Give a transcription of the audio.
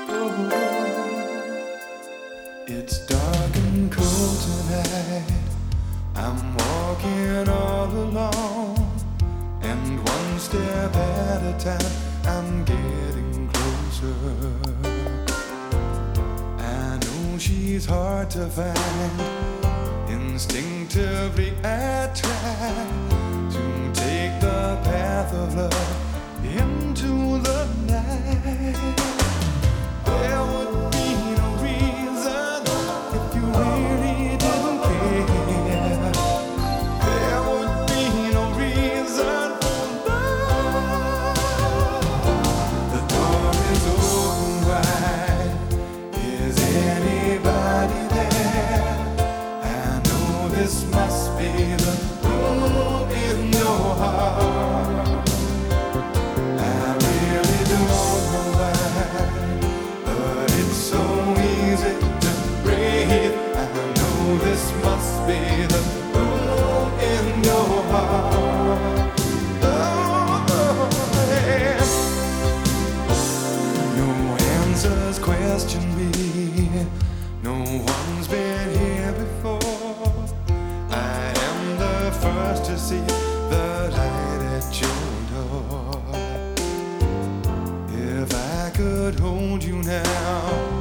It's dark and cold tonight. I'm walking all alone, and one step at a time, I'm getting closer. I know she's hard to find. Instinctively I try to take the path of love into the night. There would be no reason if you really didn't care. There would be no reason for love. The door is open wide. Is anybody there? I know this must be the room in your heart. I really don't know why, but it's so easy to breathe. I know this must be the room in your heart. Oh, yeah. No answers question me. No one's been here before. I am the first to see the light at your door. If I could hold you now,